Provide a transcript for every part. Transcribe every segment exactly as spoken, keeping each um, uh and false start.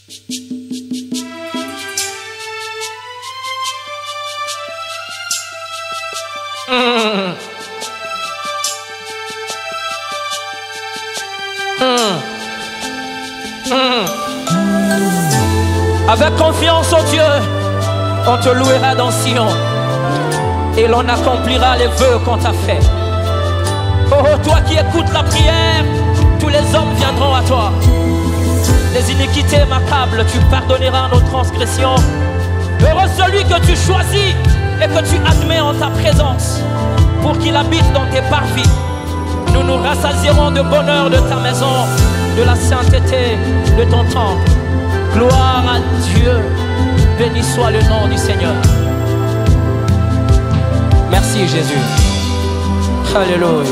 Mmh. Mmh. Mmh. Avec confiance au Dieu, on te louera dans Sion et l'on accomplira les vœux qu'on t'a fait. Oh, toi qui écoutes la prière, tous les hommes viendront à toi. Les iniquités m'accablent, tu pardonneras nos transgressions. Heureux celui que tu choisis et que tu admets en ta présence pour qu'il habite dans tes parvis. Nous nous rassasierons de bonheur de ta maison, de la sainteté de ton temple. Gloire à Dieu, béni soit le nom du Seigneur. Merci Jésus. Alléluia.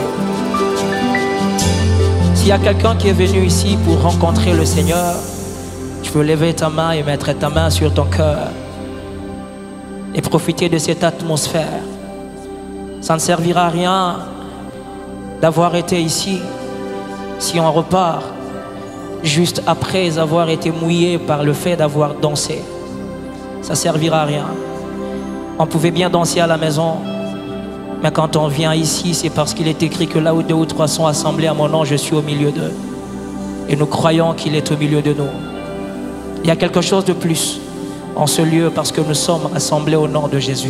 S'il y a quelqu'un qui est venu ici pour rencontrer le Seigneur, tu peux lever ta main et mettre ta main sur ton cœur et profiter de cette atmosphère. Ça ne servira à rien d'avoir été ici si on repart juste après avoir été mouillé par le fait d'avoir dansé. Ça ne servira à rien. On pouvait bien danser à la maison, mais quand on vient ici, c'est parce qu'il est écrit que là où deux ou trois sont assemblés à mon nom, je suis au milieu d'eux. Et nous croyons qu'il est au milieu de nous. Il y a quelque chose de plus en ce lieu parce que nous sommes assemblés au nom de Jésus.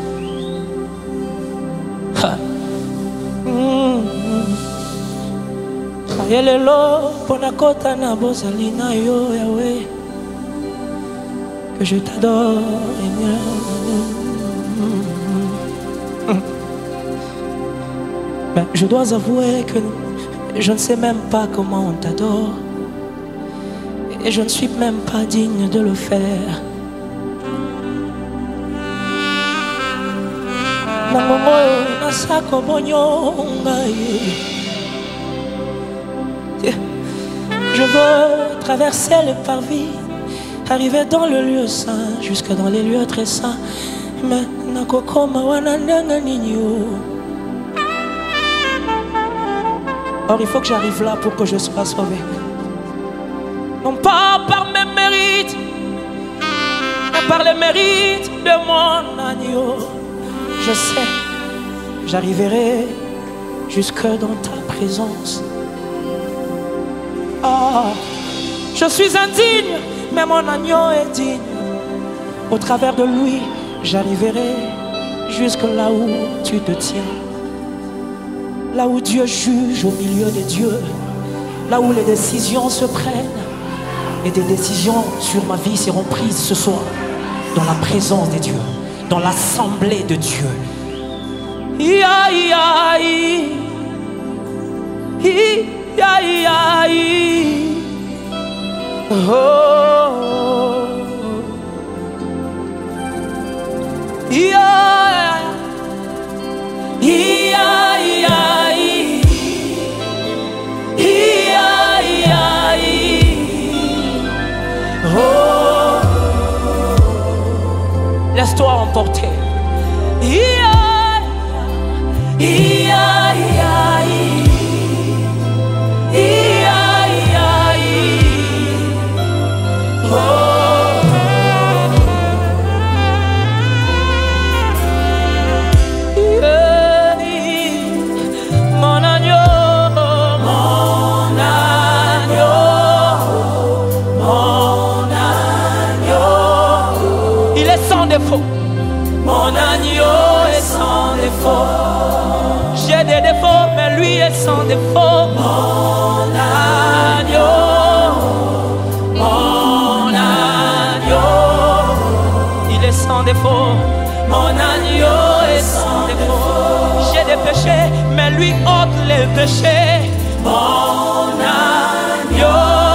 Que je t'adore. Mais je dois avouer que je ne sais même pas comment on t'adore. Et je ne suis même pas digne de le faire. Je veux traverser le parvis, arriver dans le lieu saint, jusque dans les lieux très saints. Mais or il faut que j'arrive là pour que je sois sauvé. Non pas par mes mérites, mais par les mérites de mon agneau. Je sais, j'arriverai jusque dans ta présence. Ah, je suis indigne, mais mon agneau est digne. Au travers de lui, j'arriverai jusque là où tu te tiens. Là où Dieu juge au milieu des dieux. Là où les décisions se prennent. Et des décisions sur ma vie seront prises ce soir. Dans la présence des dieux. Dans l'assemblée de Dieu. Ia, ia, ia. Ia, ia, ia. Oh. Ia, ia, ia. Oh, laisse-toi emporter. Ia, ia, ia, ia, ia, oh. Mon agneau, mon agneau, mon sans défaut. Mon agneau est sans défaut. J'ai des défauts, mais lui est sans défaut. Mon agneau, mon agneau, il est sans défaut. Mon agneau est sans défaut. J'ai des péchés, mais lui ôte les péchés. Mon agneau,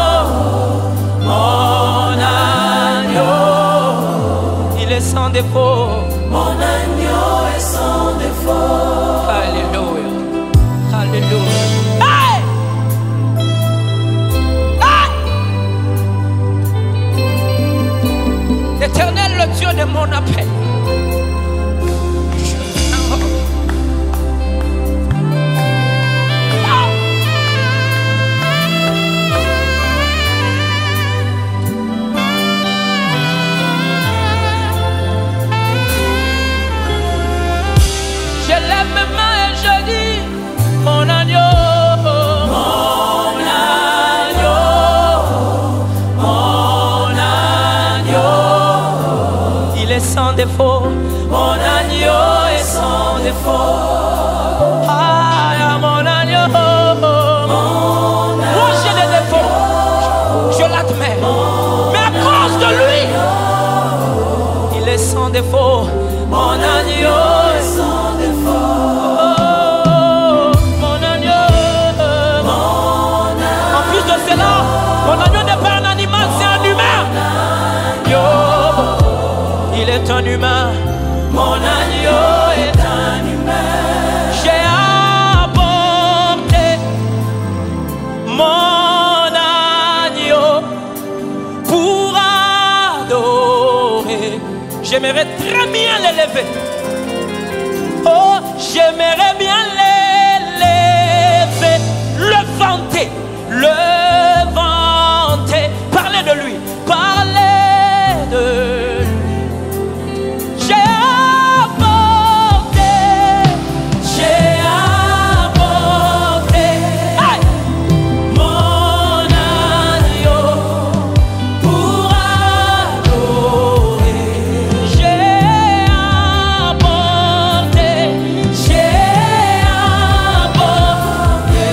mon agneau, il est sans défaut. Mon agneau est sans défaut. Alléluia. Alléluia. Hey! Hey! L'Éternel, le Dieu de mon appel. lève mes mains et je dis, mon agneau, mon agneau, mon agneau, il est sans défaut, mon agneau est sans défaut. Ah, mon agneau, moi j'ai des défauts, je l'admets, mais à cause de lui, il est sans défaut, mon agneau est sans défaut. Oh, mon agneau, mon agneau. En plus de cela, mon agneau n'est pas un animal, c'est un humain. Yo, il est un humain, mon agneau est un humain. J'ai apporté mon agneau pour adorer. J'aimerais très bien l'élever. Oh, j'aimerais bien l'élever, le vanter, le vanter. Parlez de lui, parlez de lui. J'ai apporté, j'ai apporté hey, mon agneau pour adorer. J'ai apporté, j'ai apporté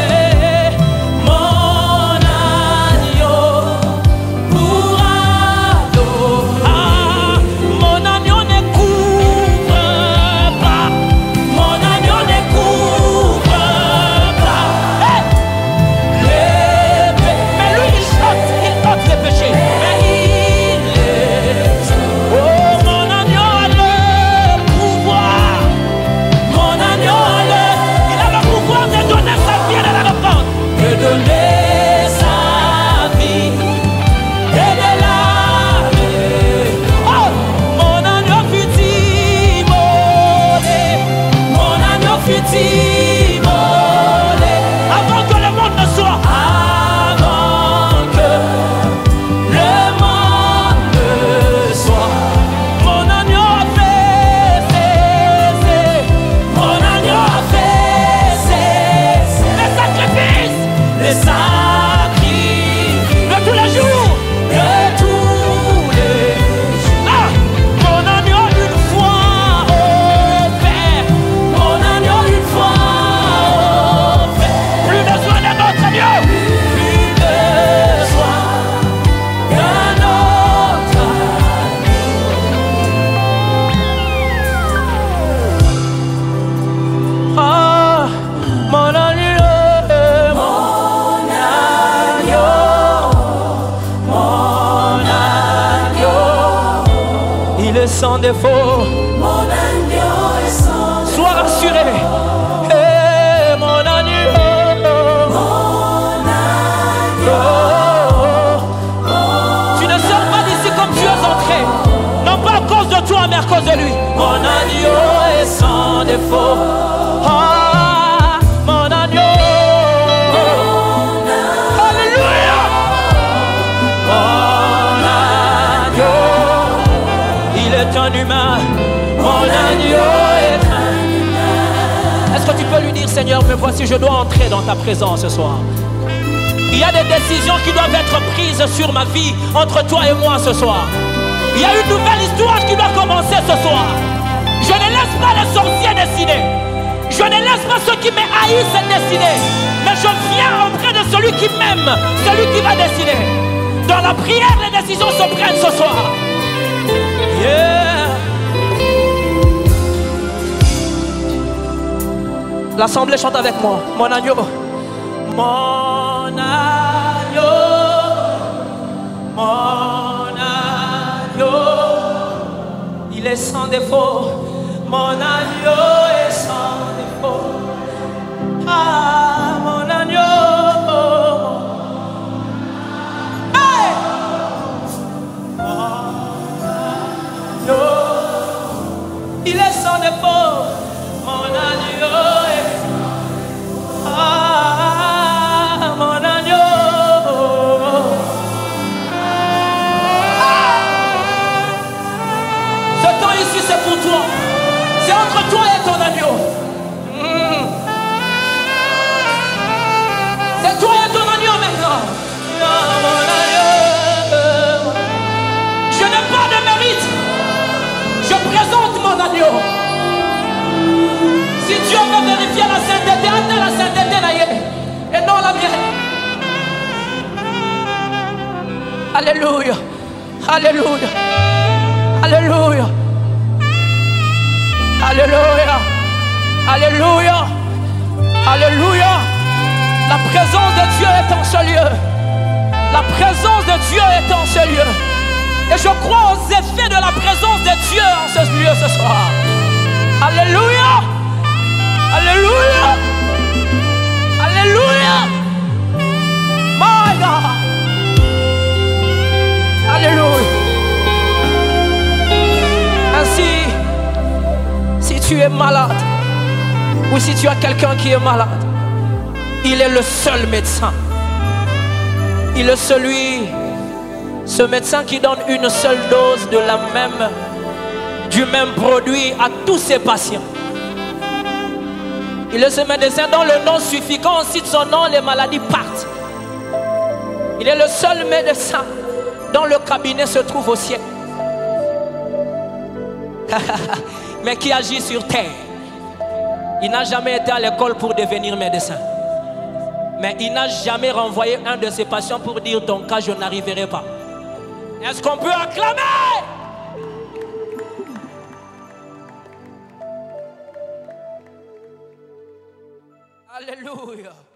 mon agneau pour adorer. Ah, mon agneau ne couvre pas, mon agneau ne couvre pas hey, les péchés. Mais lui il ôte, il ôte les péchés. Mais il est, oh mon agneau a le pouvoir, mon agneau a le, il a le pouvoir de donner sa vie et de la reprendre, de donner sa vie et de la oh, mon agneau fut immolé, mon agneau fut immolé avant que le monde ne soit, avant que le monde ne soit. Mon agneau a fait cesser, mon agneau a fait cesser les sacrifices, les sacrifices de tous les jours, de tous les jours. Ah, mon agneau une fois offert, mon agneau une fois offert. Plus besoin d'un autre agneau, plus besoin d'un autre agneau. Ah, mon agneau, mon agneau, mon agneau, il est sans défaut. Mon agneau est sans défaut. Sois rassuré. Eh, mon agneau, mon agneau. Tu ne sors pas d'ici comme tu es entré. Non pas à cause de toi, mais à cause de lui. Mon agneau est sans défaut. Ah, mon agneau. Alléluia. Mon agneau, il est un humain. Mon agneau est un humain. Est-ce que tu peux lui dire, Seigneur, me voici, je dois entrer dans ta présence ce soir. Il y a des décisions qui doivent être prises sur ma vie entre toi et moi ce soir. Il y a une nouvelle histoire qui doit commencer ce soir. Je ne laisse pas les sorciers décider. Je ne laisse pas ceux qui me haïssent décider. Mais je viens auprès de celui qui m'aime, celui qui va décider. Dans la prière, les décisions se prennent ce soir. Yeah. L'assemblée chante avec moi. Mon agneau, mon agneau, mon agneau, il est sans défaut. Mon agneau est sans défaut. Ah, mon agneau. Hey! Mon agneau, il est sans défaut. Mon agneau est. Ah, mon agneau. Ah! Ce temps ici, c'est pour toi. C'est entre toi et ton agneau. veut vérifier la sainteté, attends la sainteté naïe, et non la mienne. Alléluia. Alléluia. Alléluia. Alléluia. Alléluia. Alléluia. La présence de Dieu est en ce lieu. La présence de Dieu est en ce lieu. Et je crois aux effets de la présence de Dieu en ce lieu ce soir. Alléluia. Alléluia. Alléluia. My God. Alléluia. Ainsi, si tu es malade, ou si tu as quelqu'un qui est malade, il est le seul médecin. Il est celui, ce médecin qui donne une seule dose de la même, du même produit à tous ses patients. Il est ce médecin dont le nom suffit. Quand on cite son nom, les maladies partent. Il est le seul médecin dont le cabinet se trouve au ciel. Mais qui agit sur terre. Il n'a jamais été à l'école pour devenir médecin. Mais il n'a jamais renvoyé un de ses patients pour dire ton cas, je n'arriverai pas. Est-ce qu'on peut acclamer? Alléluia.